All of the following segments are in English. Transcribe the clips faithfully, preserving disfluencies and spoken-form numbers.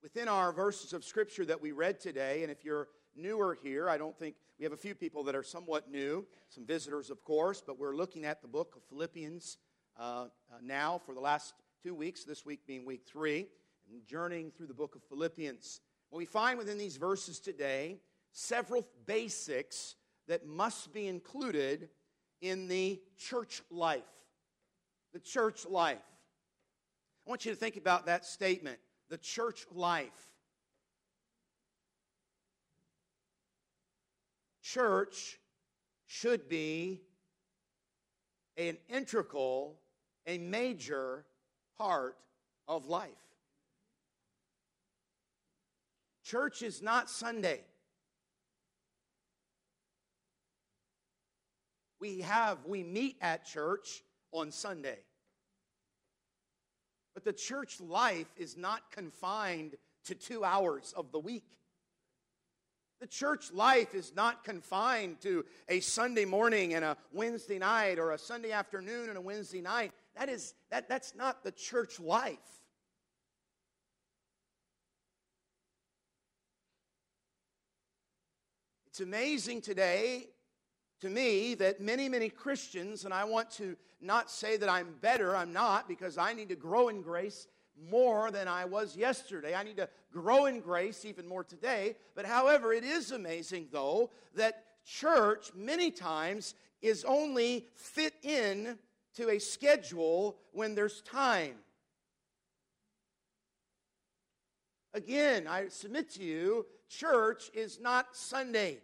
Within our verses of Scripture that we read today, and if you're newer here, I don't think we have a few people that are somewhat new, some visitors, of course, but we're looking at the book of Philippians uh, uh, now for the last two weeks, this week being week three, and journeying through the book of Philippians. What we find within these verses today, several basics that must be included in the church life. The church life. I want you to think about that statement. The church life. Church should be an integral, a major part of life. Church is not Sunday. We have, we meet at church on Sunday. But the church life is not confined to two hours of the week. The church life is not confined to a Sunday morning and a Wednesday night or a Sunday afternoon and a Wednesday night. That is, that, that's not the church life. It's amazing today to me that many, many Christians, and I want to not say that I'm better, I'm not, because I need to grow in grace more than I was yesterday. I need to grow in grace even more today. But however, it is amazing, though, that church many times is only fit in to a schedule when there's time. Again, I submit to you, church is not Sunday.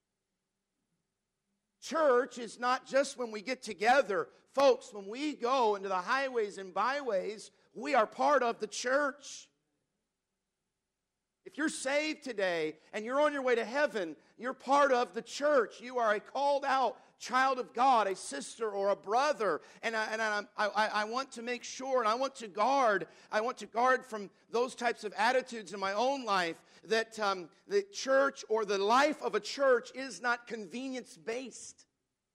Church is not just when we get together. Folks, when we go into the highways and byways, we are part of the church. If you're saved today and you're on your way to heaven, you're part of the church. You are a called out child of God, a sister or a brother. And I, and I, I, I want to make sure, and I want to guard, I want to guard from those types of attitudes in my own life, that um, the church or the life of a church is not convenience-based.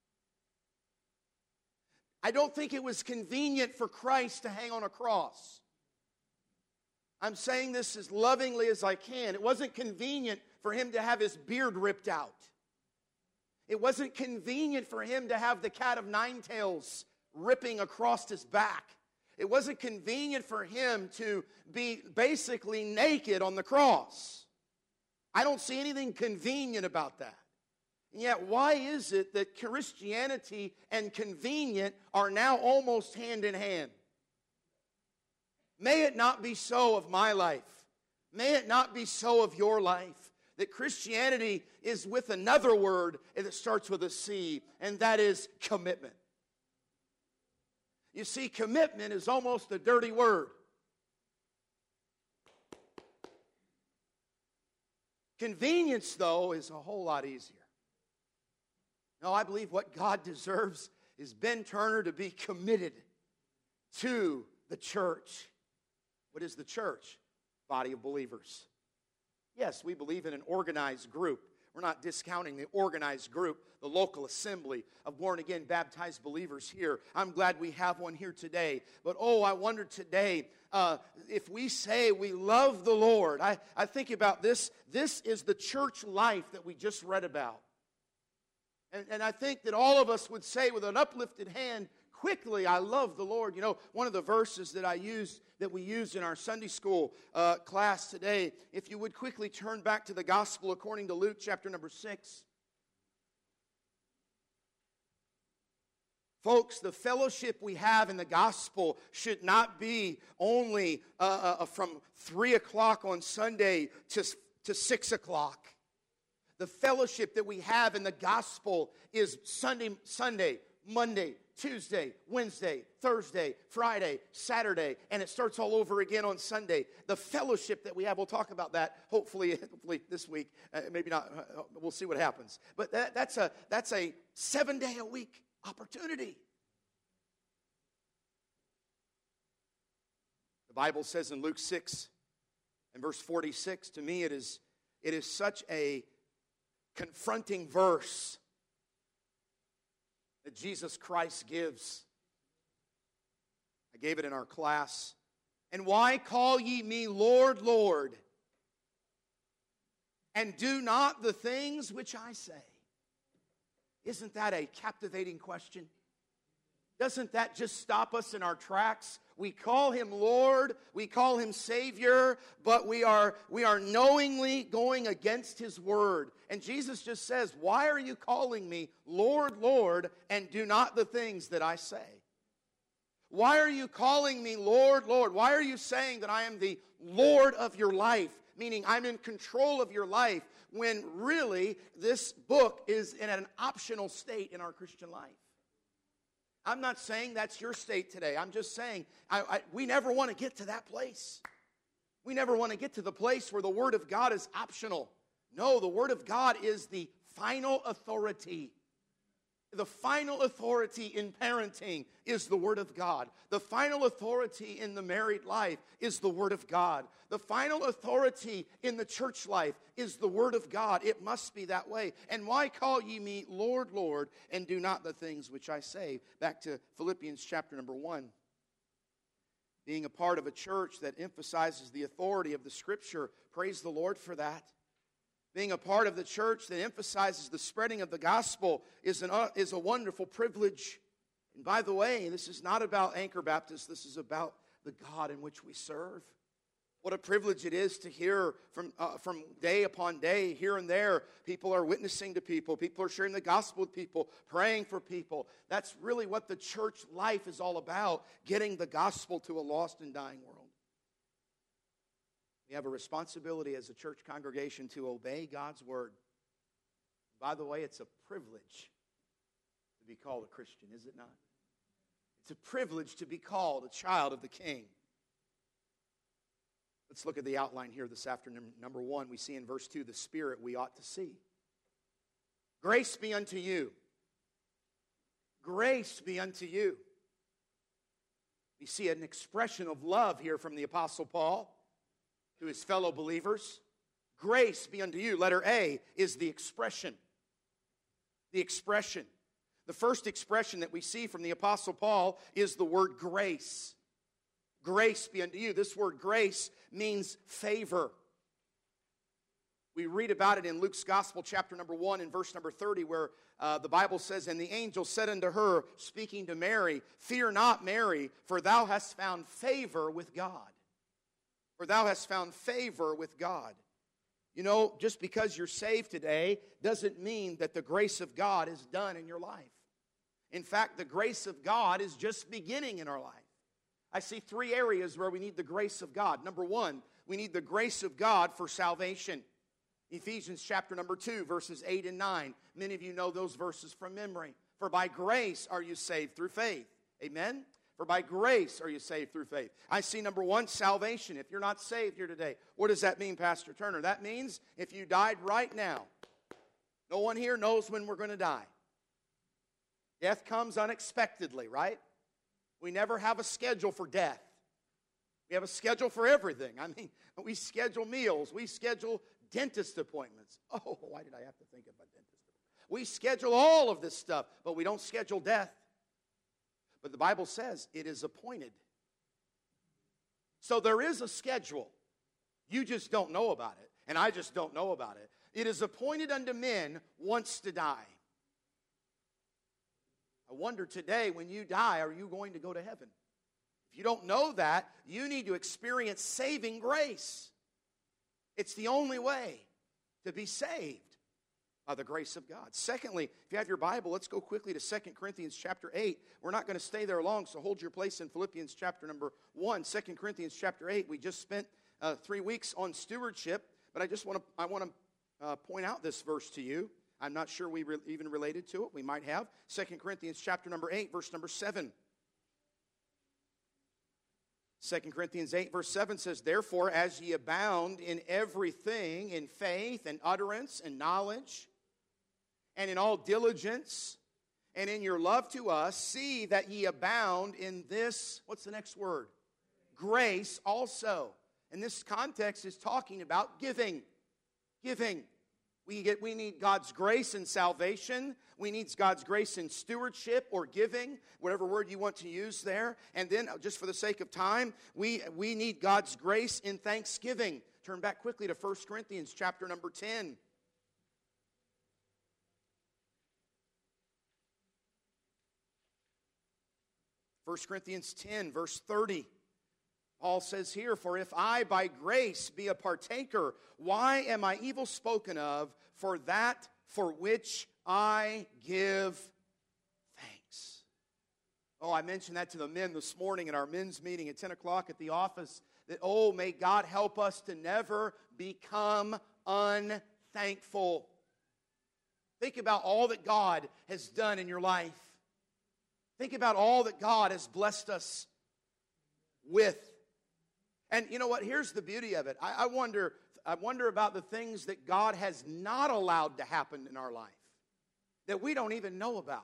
I don't think it was convenient for Christ to hang on a cross. I'm saying this as lovingly as I can. It wasn't convenient for him to have his beard ripped out. It wasn't convenient for him to have the cat of nine tails ripping across his back. It wasn't convenient for him to be basically naked on the cross. I don't see anything convenient about that. And yet, why is it that Christianity and convenient are now almost hand in hand? May it not be so of my life. May it not be so of your life. That Christianity is with another word that starts with a C, and that is commitment. You see, commitment is almost a dirty word. Convenience, though, is a whole lot easier. No, I believe what God deserves is Ben Turner to be committed to the church. What is the church? Body of believers. Yes, we believe in an organized group. We're not discounting the organized group, the local assembly of born-again, baptized believers here. I'm glad we have one here today. But, oh, I wonder today, uh, if we say we love the Lord, I, I think about this. This is the church life that we just read about. And, and I think that all of us would say with an uplifted hand, quickly, I love the Lord. You know, one of the verses that I used, that we used in our Sunday school uh, class today, if you would quickly turn back to the gospel according to Luke chapter number six. Folks, the fellowship we have in the gospel should not be only uh, uh, from three o'clock on Sunday to, to six o'clock. The fellowship that we have in the gospel is Sunday, Sunday, Monday, Tuesday, Wednesday, Thursday, Friday, Saturday, and it starts all over again on Sunday. The fellowship that we have, we'll talk about that hopefully, hopefully this week. Uh, maybe not. Uh, we'll see what happens. But that, that's a that's a seven day a week opportunity. The Bible says in Luke six and verse forty-six. To me, it is it is such a confronting verse that Jesus Christ gives. I gave it in our class. And why call ye me Lord, Lord, and do not the things which I say. Isn't that a captivating question? Doesn't that just stop us in our tracks? We call him Lord, we call him Savior, but we are, we are knowingly going against his word. And Jesus just says, why are you calling me Lord, Lord, and do not the things that I say? Why are you calling me Lord, Lord? Why are you saying that I am the Lord of your life? Meaning I'm in control of your life, when really this book is in an optional state in our Christian life. I'm not saying that's your state today. I'm just saying I, I, we never want to get to that place. We never want to get to the place where the Word of God is optional. No, the Word of God is the final authority. The final authority in parenting is the Word of God. The final authority in the married life is the Word of God. The final authority in the church life is the Word of God. It must be that way. And why call ye me Lord, Lord, and do not the things which I say? Back to Philippians chapter number one. Being a part of a church that emphasizes the authority of the Scripture, praise the Lord for that. Being a part of the church that emphasizes the spreading of the gospel is, an, uh, is a wonderful privilege. And by the way, this is not about Anchor Baptist. This is about the God in which we serve. What a privilege it is to hear from, uh, from day upon day, here and there, people are witnessing to people. People are sharing the gospel with people, praying for people. That's really what the church life is all about, getting the gospel to a lost and dying world. We have a responsibility as a church congregation to obey God's word. By the way, it's a privilege to be called a Christian, is it not? It's a privilege to be called a child of the King. Let's look at the outline here this afternoon. Number one, we see in verse two the spirit we ought to see. Grace be unto you. Grace be unto you. We see an expression of love here from the Apostle Paul to his fellow believers. Grace be unto you. Letter A is the expression. The expression. The first expression that we see from the Apostle Paul is the word grace. Grace be unto you. This word grace means favor. We read about it in Luke's Gospel, chapter number one, and verse number thirty, where uh, the Bible says, and the angel said unto her, speaking to Mary, fear not, Mary, for thou hast found favor with God. For thou hast found favor with God. You know, just because you're saved today doesn't mean that the grace of God is done in your life. In fact, the grace of God is just beginning in our life. I see three areas where we need the grace of God. Number one, we need the grace of God for salvation. Ephesians chapter number two, verses eight and nine. Many of you know those verses from memory. For by grace are you saved through faith. Amen? For by grace are you saved through faith. I see number one, salvation. If you're not saved here today, what does that mean, Pastor Turner? That means if you died right now, no one here knows when we're going to die. Death comes unexpectedly, right? We never have a schedule for death. We have a schedule for everything. I mean, we schedule meals. We schedule dentist appointments. Oh, why did I have to think about dentist appointments? We schedule all of this stuff, but we don't schedule death. But the Bible says it is appointed. So there is a schedule. You just don't know about it, and I just don't know about it. It is appointed unto men once to die. I wonder today, when you die, are you going to go to heaven? If you don't know that, you need to experience saving grace. It's the only way to be saved. By the grace of God. Secondly, if you have your Bible, let's go quickly to Second Corinthians chapter eight. We're not going to stay there long, so hold your place in Philippians chapter number one. Second Corinthians chapter eight. We just spent uh, three weeks on stewardship, but I just want to I want to uh, point out this verse to you. I'm not sure we re- even related to it. We might have. Second Corinthians chapter number eight, verse number seven. Second Corinthians eight, verse seven says, therefore, as ye abound in everything, in faith and utterance and knowledge, and in all diligence, and in your love to us, see that ye abound in this, what's the next word? Grace also. And this context is talking about giving. Giving. We get, we need God's grace in salvation. We need God's grace in stewardship or giving, whatever word you want to use there. And then, just for the sake of time, we, we need God's grace in thanksgiving. Turn back quickly to First Corinthians chapter number ten. First Corinthians ten, verse thirty. Paul says here, "For if I by grace be a partaker, why am I evil spoken of for that for which I give thanks?" Oh, I mentioned that to the men this morning in our men's meeting at ten o'clock at the office, that, oh, may God help us to never become unthankful. Think about all that God has done in your life. Think about all that God has blessed us with. And you know what? Here's the beauty of it. I, I wonder, I wonder about the things that God has not allowed to happen in our life that we don't even know about.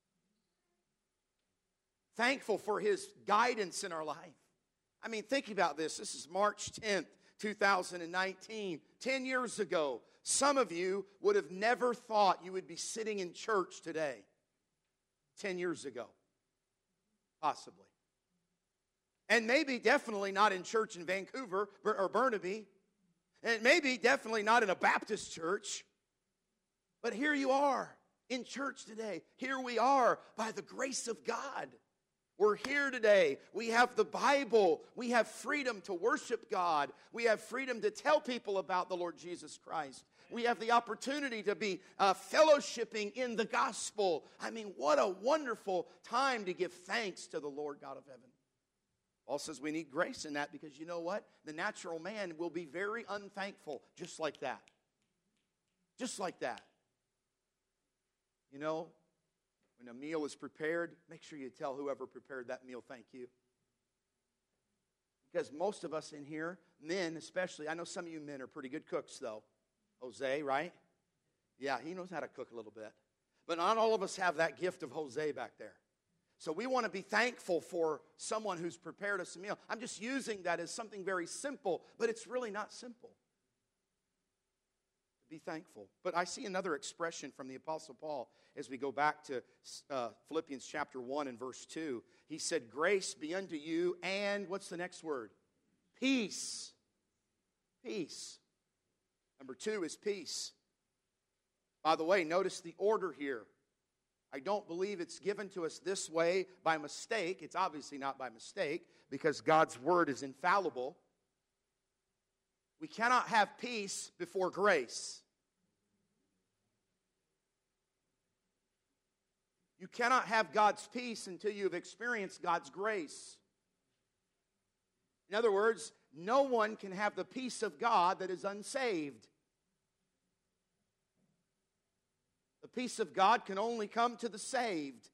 Thankful for His guidance in our life. I mean, think about this. This is March tenth, two thousand nineteen. Ten years ago, some of you would have never thought you would be sitting in church today. Ten years ago. Possibly. And maybe definitely not in church in Vancouver or Burnaby. And maybe definitely not in a Baptist church. But here you are in church today. Here we are by the grace of God. We're here today. We have the Bible. We have freedom to worship God. We have freedom to tell people about the Lord Jesus Christ. We have the opportunity to be uh, fellowshipping in the gospel. I mean, what a wonderful time to give thanks to the Lord God of heaven. Paul says we need grace in that because you know what? The natural man will be very unthankful just like that. Just like that. You know, when a meal is prepared, make sure you tell whoever prepared that meal, thank you. Because most of us in here, men especially, I know some of you men are pretty good cooks though. Jose, right? Yeah, he knows how to cook a little bit. But not all of us have that gift of Jose back there. So we want to be thankful for someone who's prepared us a meal. I'm just using that as something very simple, but it's really not simple. Be thankful. But I see another expression from the Apostle Paul as we go back to uh, Philippians chapter one and verse two. He said, "Grace be unto you," and what's the next word? Peace. Peace. Number two is peace. By the way, notice the order here. I don't believe it's given to us this way by mistake. It's obviously not by mistake because God's word is infallible. We cannot have peace before grace. You cannot have God's peace until you've experienced God's grace. In other words, no one can have the peace of God that is unsaved. The peace of God can only come to the saved.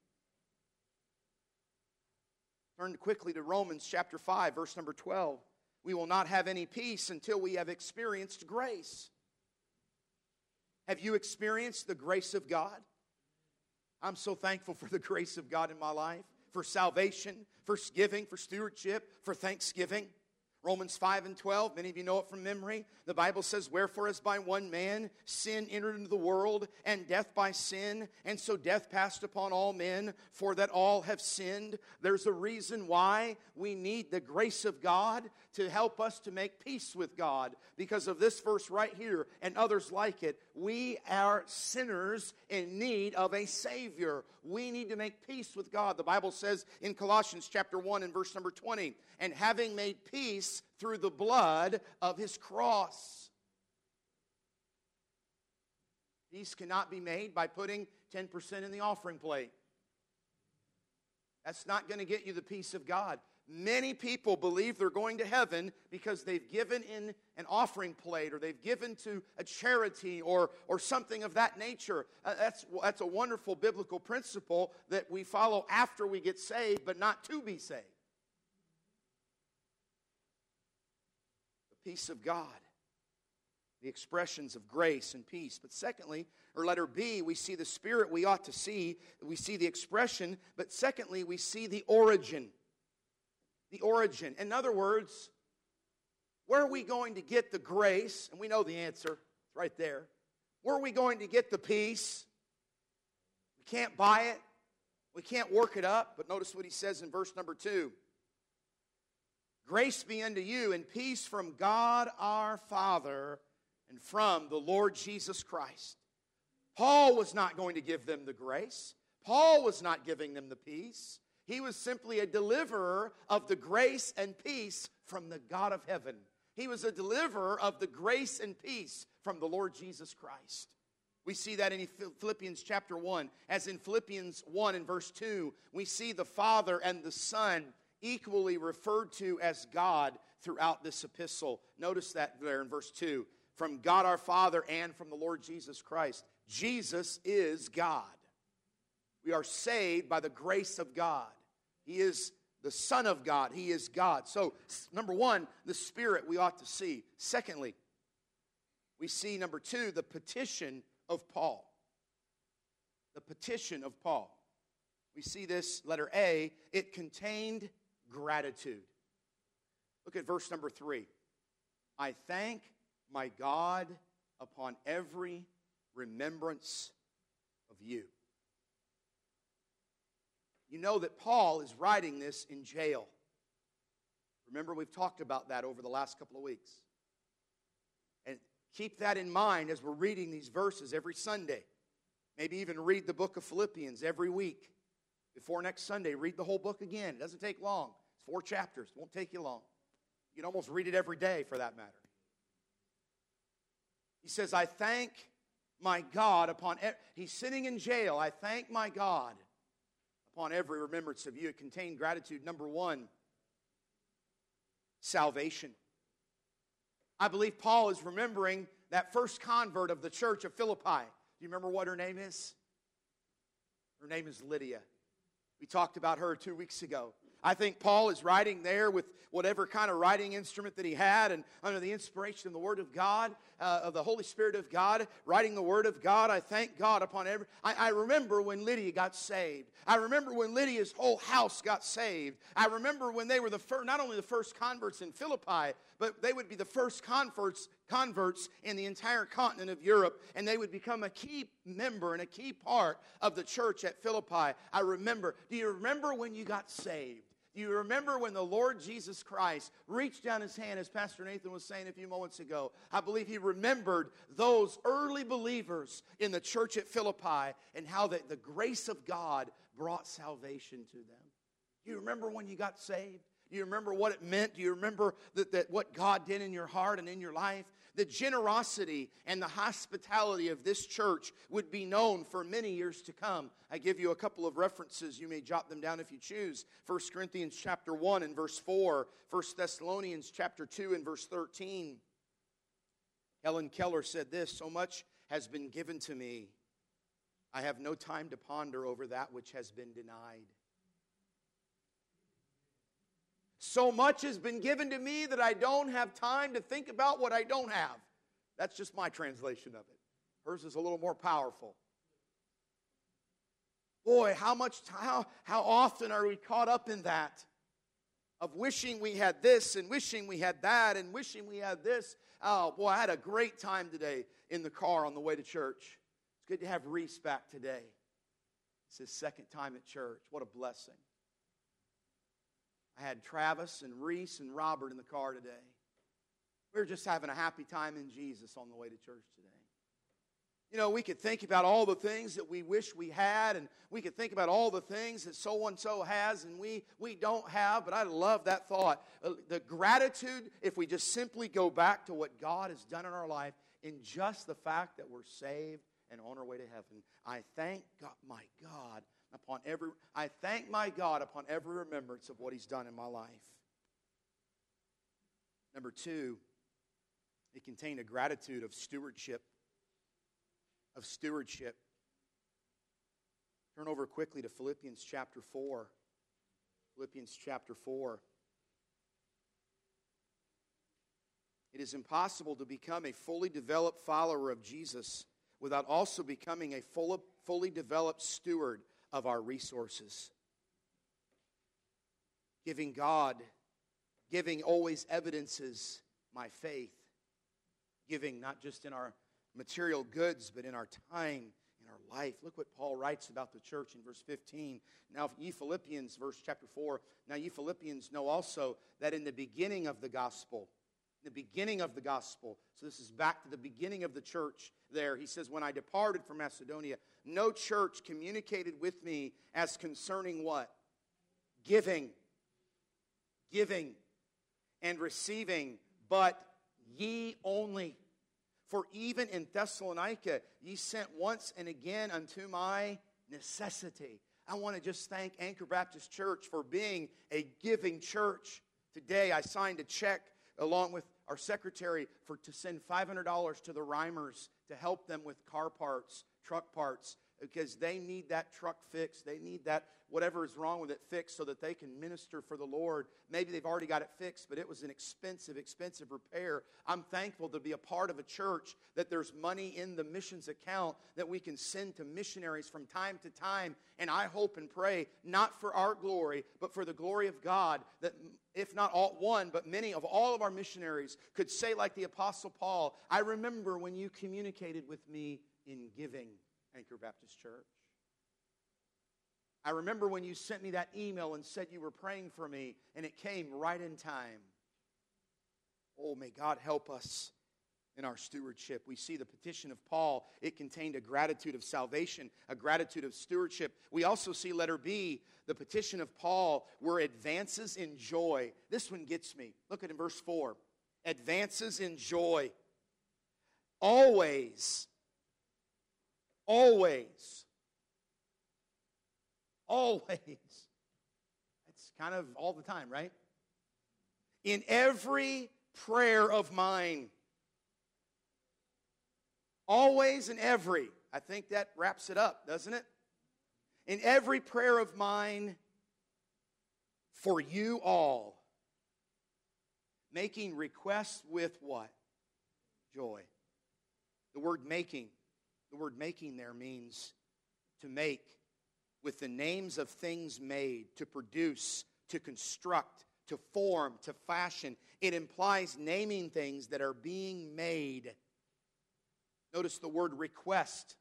Turn quickly to Romans chapter five, verse number twelve. We will not have any peace until we have experienced grace. Have you experienced the grace of God? I'm so thankful for the grace of God in my life, for salvation, for giving, for stewardship, for thanksgiving. Romans five and twelve, many of you know it from memory. The Bible says, "Wherefore as by one man sin entered into the world, and death by sin, and so death passed upon all men, for that all have sinned." There's a reason why we need the grace of God to help us to make peace with God. Because of this verse right here and others like it, we are sinners in need of a Savior. We need to make peace with God. The Bible says in Colossians chapter one and verse number twenty, "And having made peace through the blood of His cross." Peace cannot be made by putting ten percent in the offering plate. That's not going to get you the peace of God. Many people believe they're going to heaven because they've given in an offering plate or they've given to a charity or, or something of that nature. Uh, that's, that's a wonderful biblical principle that we follow after we get saved, but not to be saved. The peace of God. The expressions of grace and peace. But secondly, or letter B, we see the spirit we ought to see. We see the expression, but secondly, we see the origin. The origin. In other words, where are we going to get the grace? And we know the answer. It's right there. Where are we going to get the peace? We can't buy it. We can't work it up. But notice what he says in verse number two. Grace be unto you and peace from God our Father and from the Lord Jesus Christ. Paul was not going to give them the grace. Paul was not giving them the peace. He was simply a deliverer of the grace and peace from the God of heaven. He was a deliverer of the grace and peace from the Lord Jesus Christ. We see that in Philippians chapter one. As in Philippians one and verse two, we see the Father and the Son equally referred to as God throughout this epistle. Notice that there in verse two. From God our Father and from the Lord Jesus Christ. Jesus is God. We are saved by the grace of God. He is the Son of God. He is God. So, number one, the Spirit we ought to see. Secondly, we see, number two, the petition of Paul. The petition of Paul. We see this, letter A, it contained gratitude. Look at verse number three. I thank my God upon every remembrance of you. You know that Paul is writing this in jail. Remember, we've talked about that over the last couple of weeks. And keep that in mind as we're reading these verses every Sunday. Maybe even read the book of Philippians every week. Before next Sunday, read the whole book again. It doesn't take long. It's four chapters. It won't take you long. You can almost read it every day for that matter. He says, I thank my God upon... E-. He's sitting in jail. I thank my God upon every remembrance of you. It contained gratitude. Number one, salvation. I believe Paul is remembering that first convert of the church of Philippi. Do you remember what her name is? Her name is Lydia. We talked about her two weeks ago. I think Paul is writing there with whatever kind of writing instrument that he had and under the inspiration of the Word of God, uh, of the Holy Spirit of God, writing the Word of God. I thank God upon every... I, I remember when Lydia got saved. I remember when Lydia's whole house got saved. I remember when they were the first, not only the first converts in Philippi, but they would be the first converts, converts in the entire continent of Europe, and they would become a key member and a key part of the church at Philippi. I remember. Do you remember when you got saved? Do you remember when the Lord Jesus Christ reached down his hand, as Pastor Nathan was saying a few moments ago? I believe he remembered those early believers in the church at Philippi and how the, the grace of God brought salvation to them. Do you remember when you got saved? Do you remember what it meant? Do you remember that, that what God did in your heart and in your life? The generosity and the hospitality of this church would be known for many years to come. I give you a couple of references. You may jot them down if you choose. First Corinthians chapter one and verse four. First Thessalonians chapter two and verse thirteen. Helen Keller said this, so much has been given to me, I have no time to ponder over that which has been denied. So much has been given to me that I don't have time to think about what I don't have. That's just my translation of it. Hers is a little more powerful. Boy, how much, how, how often are we caught up in that? Of wishing we had this and wishing we had that and wishing we had this. Oh, boy, I had a great time today in the car on the way to church. It's good to have Reese back today. It's his second time at church. What a blessing. I had Travis and Reese and Robert in the car today. We were just having a happy time in Jesus on the way to church today. You know, we could think about all the things that we wish we had, and we could think about all the things that so-and-so has and we, we don't have, but I love that thought. Uh, the gratitude, if we just simply go back to what God has done in our life, in just the fact that we're saved and on our way to heaven. I thank God, my God, upon every, I thank my God upon every remembrance of what he's done in my life. Number two, it contained a gratitude of stewardship. Of stewardship. Turn over quickly to Philippians chapter four. Philippians chapter four. It is impossible to become a fully developed follower of Jesus without also becoming a full, fully developed steward of our resources. Giving God, giving always evidences my faith. Giving not just in our material goods, but in our time, in our life. Look what Paul writes about the church in verse fifteen. Now, ye Philippians, verse chapter four, now ye Philippians know also that in the beginning of the gospel, the beginning of the gospel, so this is back to the beginning of the church there. He says, when I departed from Macedonia, no church communicated with me as concerning what? Giving. Giving and receiving, but ye only. For even in Thessalonica ye sent once and again unto my necessity. I want to just thank Anchor Baptist Church for being a giving church. Today I signed a check along with our secretary for to send five hundred dollars to the Reimers to help them with car parts, truck parts, because they need that truck fixed. They need that whatever is wrong with it fixed so that they can minister for the Lord. Maybe they've already got it fixed, but it was an expensive, expensive repair. I'm thankful to be a part of a church that there's money in the missions account that we can send to missionaries from time to time. And I hope and pray, not for our glory, but for the glory of God, that if not all one, but many of all of our missionaries could say like the Apostle Paul, I remember when you communicated with me in giving, Anchor Baptist Church. I remember when you sent me that email and said you were praying for me, and it came right in time. Oh, may God help us in our stewardship. We see the petition of Paul. It contained a gratitude of salvation, a gratitude of stewardship. We also see letter B, the petition of Paul, were advances in joy. This one gets me. Look at it in verse four. Advances in joy. Always. Always. Always. That's kind of all the time, right? In every prayer of mine. Always and every. I think that wraps it up, doesn't it? In every prayer of mine for you all. Making requests with what? Joy. The word making. The word making there means to make with the names of things made, to produce, to construct, to form, to fashion. It implies naming things that are being made. Notice the word request.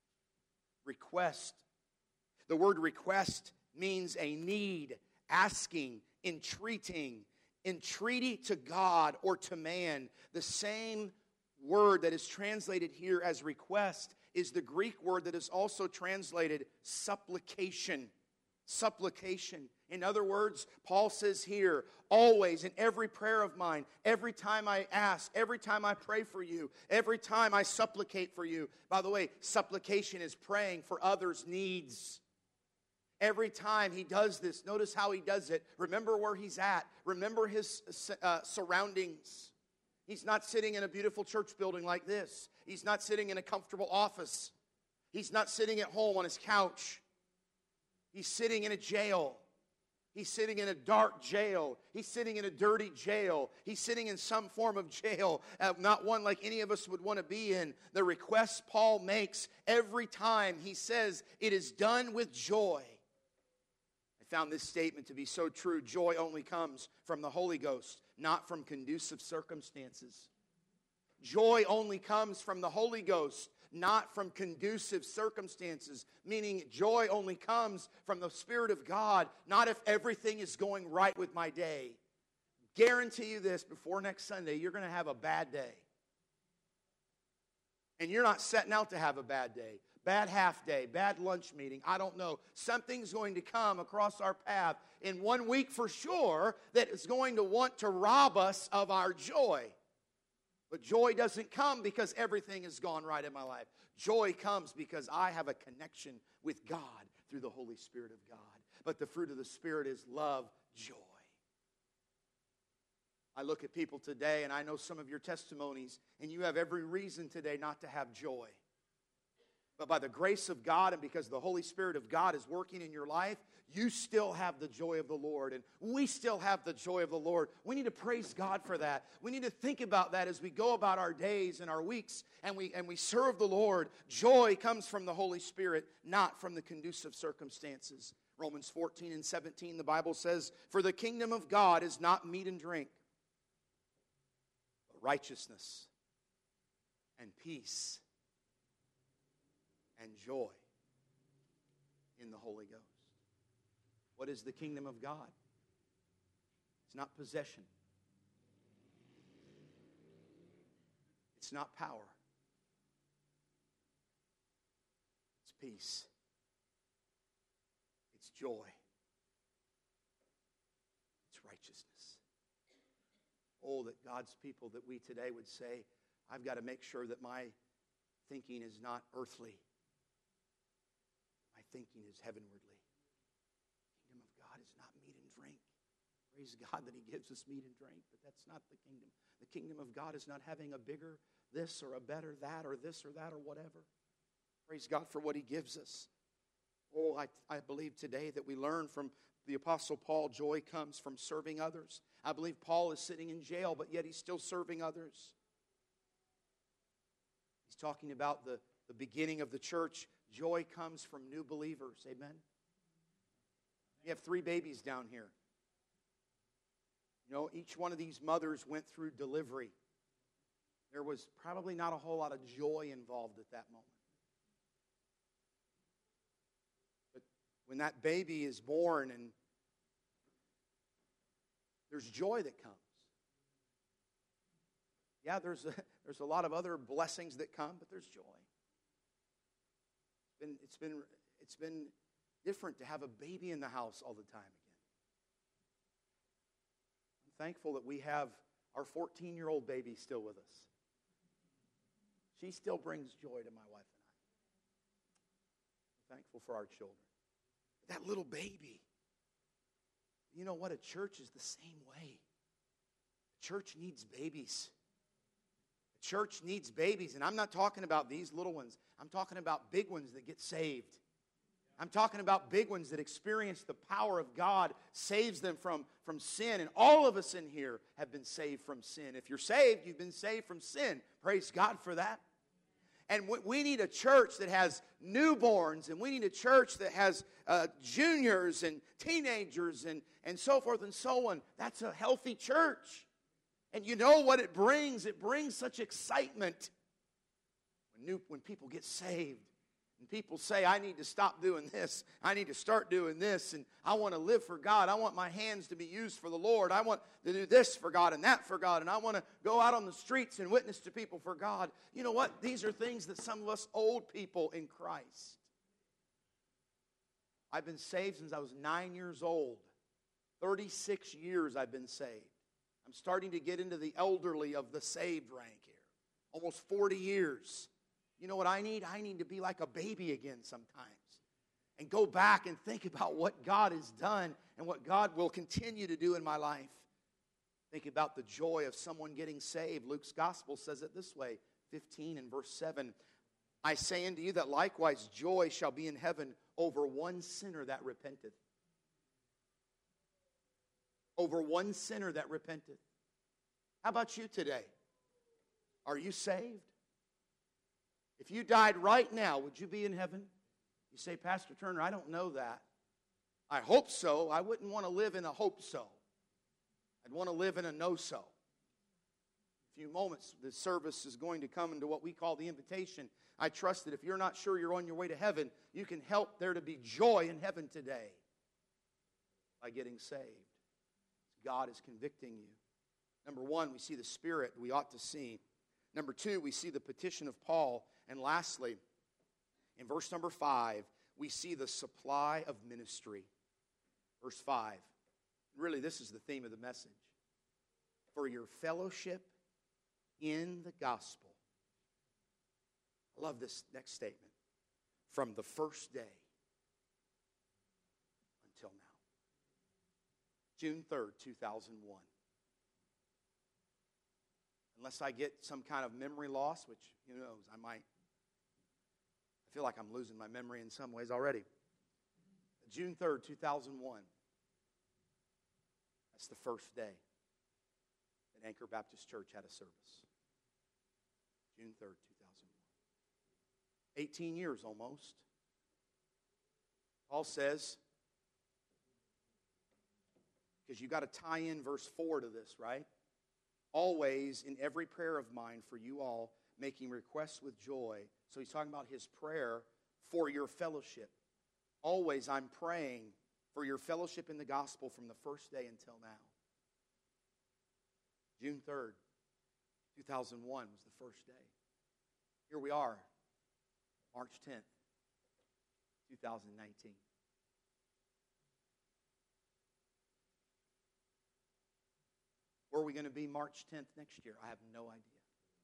Request. The word request means a need, asking, entreating, entreaty to God or to man. The same word that is translated here as request is the Greek word that is also translated supplication. Supplication. In other words, Paul says here, always in every prayer of mine, every time I ask, every time I pray for you, every time I supplicate for you. By the way, supplication is praying for others' needs. Every time he does this, notice how he does it. Remember where he's at. Remember his uh, surroundings. He's not sitting in a beautiful church building like this. He's not sitting in a comfortable office. He's not sitting at home on his couch. He's sitting in a jail. He's sitting in a dark jail. He's sitting in a dirty jail. He's sitting in some form of jail, uh, not one like any of us would want to be in. The request Paul makes every time he says, it is done with joy. I found this statement to be so true. Joy only comes from the Holy Ghost, not from conducive circumstances. Joy only comes from the Holy Ghost, not from conducive circumstances. Meaning joy only comes from the Spirit of God, not if everything is going right with my day. Guarantee you this, before next Sunday, you're going to have a bad day. And you're not setting out to have a bad day. Bad half day, bad lunch meeting, I don't know. Something's going to come across our path in one week for sure that is going to want to rob us of our joy. But joy doesn't come because everything has gone right in my life. Joy comes because I have a connection with God through the Holy Spirit of God. But the fruit of the Spirit is love, joy. I look at people today, and I know some of your testimonies, and you have every reason today not to have joy. But by the grace of God and because the Holy Spirit of God is working in your life, you still have the joy of the Lord. And we still have the joy of the Lord. We need to praise God for that. We need to think about that as we go about our days and our weeks and we, and we serve the Lord. Joy comes from the Holy Spirit, not from the conducive circumstances. Romans fourteen and seventeen, the Bible says, for the kingdom of God is not meat and drink, but righteousness and peace and joy in the Holy Ghost. What is the kingdom of God? It's not possession. It's not power. It's peace. It's joy. It's righteousness. Oh, that God's people, that we today would say, I've got to make sure that my thinking is not earthly. My thinking is heavenwardly. The kingdom of God is not meat and drink. Praise God that He gives us meat and drink, but that's not the kingdom. The kingdom of God is not having a bigger this or a better that or this or that or whatever. Praise God for what He gives us. Oh, I, I believe today that we learn from the Apostle Paul, joy comes from serving others. I believe Paul is sitting in jail, but yet he's still serving others. He's talking about the, the beginning of the church. Joy comes from new believers. Amen? You have three babies down here. You know, each one of these mothers went through delivery. There was probably not a whole lot of joy involved at that moment. But when that baby is born, and there's joy that comes. Yeah, there's a, there's a lot of other blessings that come, but there's joy. It's been, it's been, it's been different to have a baby in the house all the time again. I'm thankful that we have our fourteen-year-old baby still with us. She still brings joy to my wife and I. I'm thankful for our children. That little baby, you know what? A church is the same way. A church needs babies. A church needs babies. And I'm not talking about these little ones. I'm talking about big ones that get saved. I'm talking about big ones that experience the power of God, saves them from, from sin. And all of us in here have been saved from sin. If you're saved, you've been saved from sin. Praise God for that. And we need a church that has newborns, and we need a church that has uh, juniors and teenagers and, and so forth and so on. That's a healthy church. And you know what it brings? It brings such excitement when, new, when people get saved. And people say, I need to stop doing this. I need to start doing this. And I want to live for God. I want my hands to be used for the Lord. I want to do this for God and that for God. And I want to go out on the streets and witness to people for God. You know what? These are things that some of us old people in Christ. I've been saved since I was nine years old. thirty-six years I've been saved. I'm starting to get into the elderly of the saved rank here. Almost forty years. You know what I need? I need to be like a baby again sometimes. And go back and think about what God has done and what God will continue to do in my life. Think about the joy of someone getting saved. Luke's gospel says it this way, fifteen and verse seven. I say unto you that likewise joy shall be in heaven over one sinner that repenteth. Over one sinner that repenteth. How about you today? Are you saved? If you died right now, would you be in heaven? You say, Pastor Turner, I don't know that. I hope so. I wouldn't want to live in a hope so. I'd want to live in a no so. In a few moments, the service is going to come into what we call the invitation. I trust that if you're not sure you're on your way to heaven, you can help there to be joy in heaven today by getting saved. God is convicting you. Number one, we see the Spirit we ought to see. Number two, we see the petition of Paul. And lastly, in verse number five, we see the supply of ministry. Verse five. Really, this is the theme of the message. For your fellowship in the gospel. I love this next statement. From the first day until now. June third, two thousand one. Unless I get some kind of memory loss, which, who knows, I might. I feel like I'm losing my memory in some ways already. June third, two thousand one. That's the first day that Anchor Baptist Church had a service. June third, two thousand one. eighteen years almost. Paul says, because you got to tie in verse four to this, right? Always in every prayer of mine for you all, making requests with joy. So he's talking about his prayer for your fellowship. Always I'm praying for your fellowship in the gospel from the first day until now. June third, two thousand one was the first day. Here we are, March tenth, two thousand nineteen. Where are we going to be March tenth next year? I have no idea.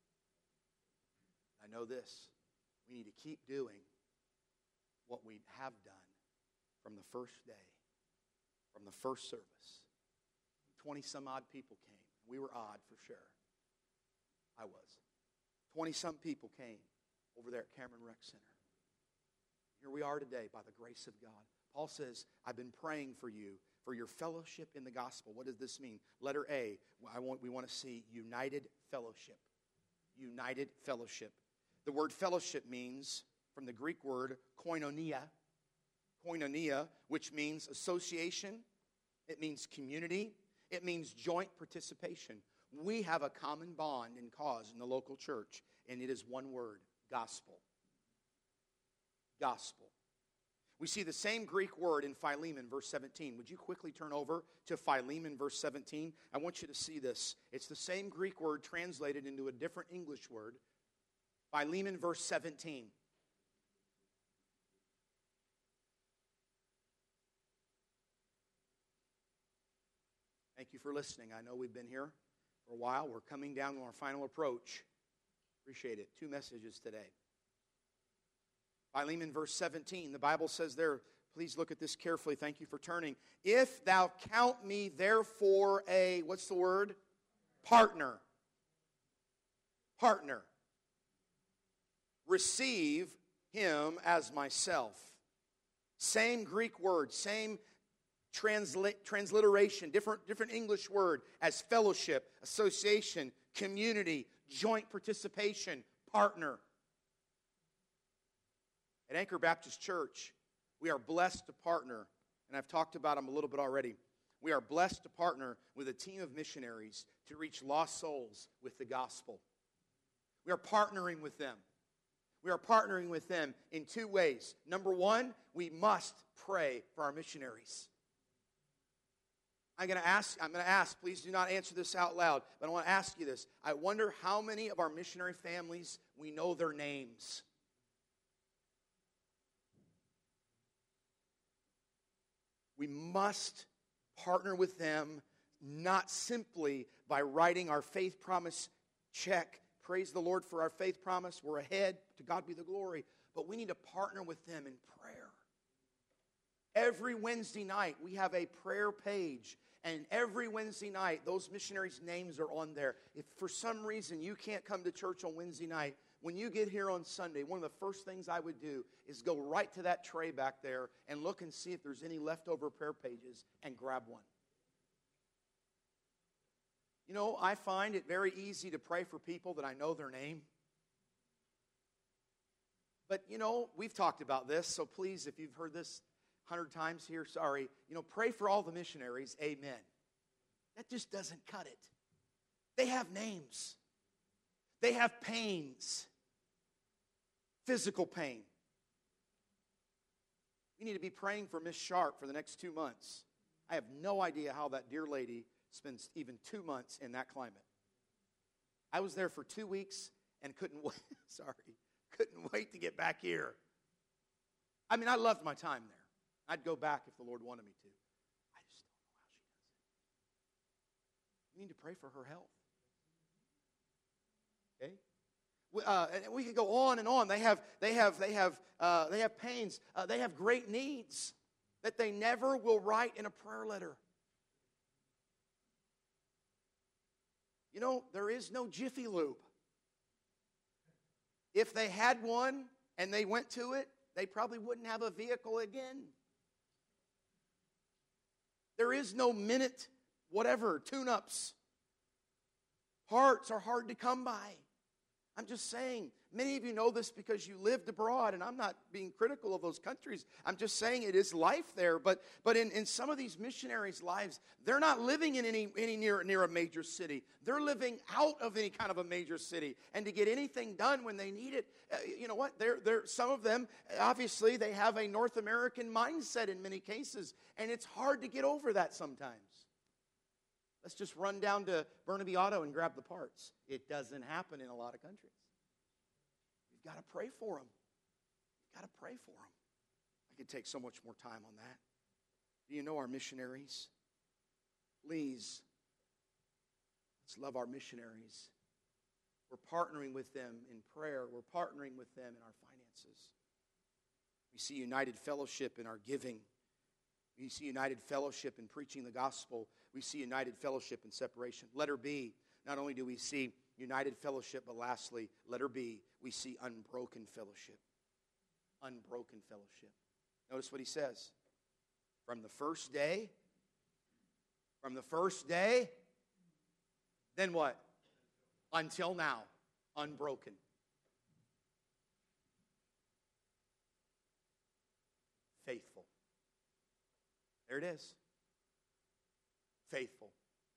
I know this. We need to keep doing what we have done from the first day, from the first service. twenty-some odd people came. We were odd for sure. I was. twenty-some people came over there at Cameron Rec Center. Here we are today by the grace of God. Paul says, I've been praying for you, for your fellowship in the gospel. What does this mean? Letter A, I want, we want to see united fellowship. United fellowship. The word fellowship means, from the Greek word koinonia, koinonia, which means association. It means community. It means joint participation. We have a common bond and cause in the local church, and it is one word, gospel. Gospel. We see the same Greek word in Philemon, verse seventeen. Would you quickly turn over to Philemon, verse seventeen? I want you to see this. It's the same Greek word translated into a different English word. Philemon, verse seventeen. Thank you for listening. I know we've been here for a while. We're coming down to our final approach. Appreciate it. Two messages today. Philemon, verse seventeen. The Bible says there, please look at this carefully. Thank you for turning. If thou count me therefore a, what's the word? Partner. Partner. Receive him as myself. Same Greek word, same Transla- transliteration, different, different English word as fellowship, association, community, joint participation, partner. At Anchor Baptist Church, we are blessed to partner, and I've talked about them a little bit already. We are blessed to partner with a team of missionaries to reach lost souls with the gospel. We are partnering with them. We are partnering with them in two ways. Number one, we must pray for our missionaries. I'm going to ask, I'm going to ask, please do not answer this out loud, but I want to ask you this. I wonder how many of our missionary families we know their names. We must partner with them, not simply by writing our faith promise check. Praise the Lord for our faith promise. We're ahead. To God be the glory. But we need to partner with them in prayer. Every Wednesday night, we have a prayer page. And every Wednesday night, those missionaries' names are on there. If for some reason you can't come to church on Wednesday night, when you get here on Sunday, one of the first things I would do is go right to that tray back there and look and see if there's any leftover prayer pages and grab one. You know, I find it very easy to pray for people that I know their name. But, you know, we've talked about this, so please, if you've heard this a hundred times here, sorry. You know, pray for all the missionaries, amen. That just doesn't cut it. They have names. They have pains. Physical pain. You need to be praying for Miss Sharp for the next two months. I have no idea how that dear lady spends even two months in that climate. I was there for two weeks and couldn't wait, sorry, couldn't wait to get back here. I mean, I loved my time there. I'd go back if the Lord wanted me to. I just don't know how she does it. We need to pray for her health. Okay? We, uh, and we could go on and on. They have, they have, they have, uh, they have pains. Uh, they have great needs that they never will write in a prayer letter. You know, there is no Jiffy Lube. If they had one and they went to it, they probably wouldn't have a vehicle again. There is no minute, whatever, tune-ups. Parts are hard to come by. I'm just saying, many of you know this because you lived abroad, and I'm not being critical of those countries. I'm just saying it is life there. But but in, in some of these missionaries' lives, they're not living in any, any near, near a major city. They're living out of any kind of a major city. And to get anything done when they need it, uh, you know what? They're, they're, some of them, obviously, they have a North American mindset in many cases. And it's hard to get over that sometimes. Let's just run down to Burnaby Auto and grab the parts. It doesn't happen in a lot of countries. You've got to pray for them. You've got to pray for them. I could take so much more time on that. Do you know our missionaries? Please, let's love our missionaries. We're partnering with them in prayer. We're partnering with them in our finances. We see united fellowship in our giving. We see united fellowship in preaching the gospel. We see united fellowship in separation. Letter B, not only do we see united fellowship, but lastly, letter B, we see unbroken fellowship. Unbroken fellowship. Notice what he says. From the first day, from the first day, then what? Until now, unbroken. Faithful. There it is. Faithful.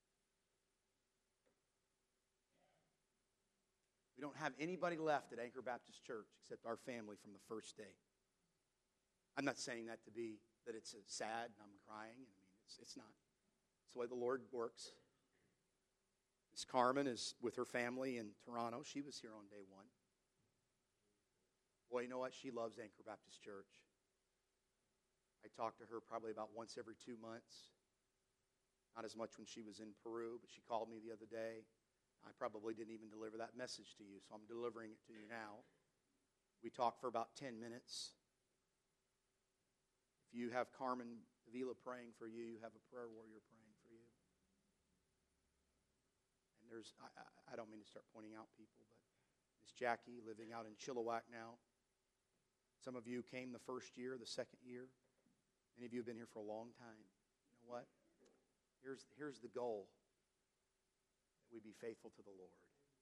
We don't have anybody left at Anchor Baptist Church except our family from the first day. I'm not saying that to be, that it's sad and I'm crying. I mean, it's, it's not. It's the way the Lord works. Miss Carmen is with her family in Toronto. She was here on day one. Boy, you know what? She loves Anchor Baptist Church. I talk to her probably about once every two months. Not as much when she was in Peru, but she called me the other day. I probably didn't even deliver that message to you, so I'm delivering it to you now. We talked for about ten minutes. If you have Carmen Avila praying for you, you have a prayer warrior praying for you. And there's, I, I, I don't mean to start pointing out people, but Miss Jackie living out in Chilliwack now. Some of you came the first year, the second year. Many of you have been here for a long time. You know what? Here's, here's the goal. That we be faithful to the Lord.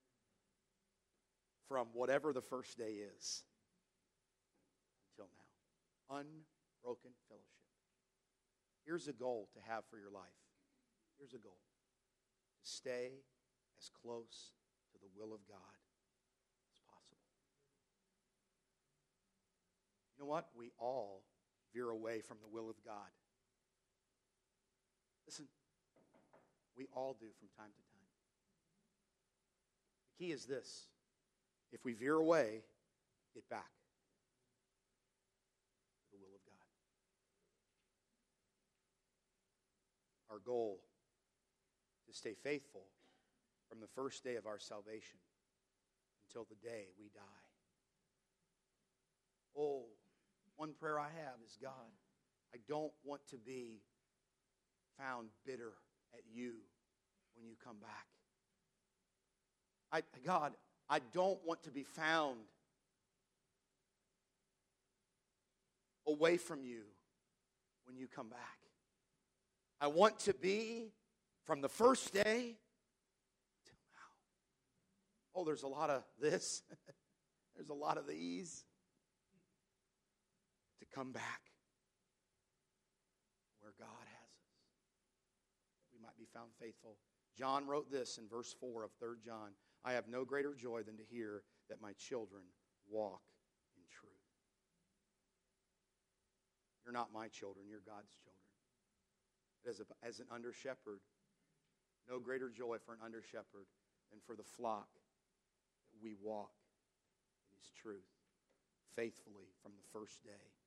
From whatever the first day is until now. Unbroken fellowship. Here's a goal to have for your life. Here's a goal. To stay as close to the will of God as possible. You know what? We all veer away from the will of God. Listen, we all do from time to time. The key is this. If we veer away, get back to the will of God. Our goal is to stay faithful from the first day of our salvation until the day we die. Oh, one prayer I have is, God, I don't want to be found bitter at you when you come back. I, God, I don't want to be found away from you when you come back. I want to be from the first day till now. Oh, there's a lot of this. There's a lot of these. To come back where God has us. We might be found faithful. John wrote this in verse four of Third John. I have no greater joy than to hear that my children walk in truth. You're not my children, you're God's children. But as, a, as an under shepherd, no greater joy for an under shepherd than for the flock that we walk in his truth faithfully from the first day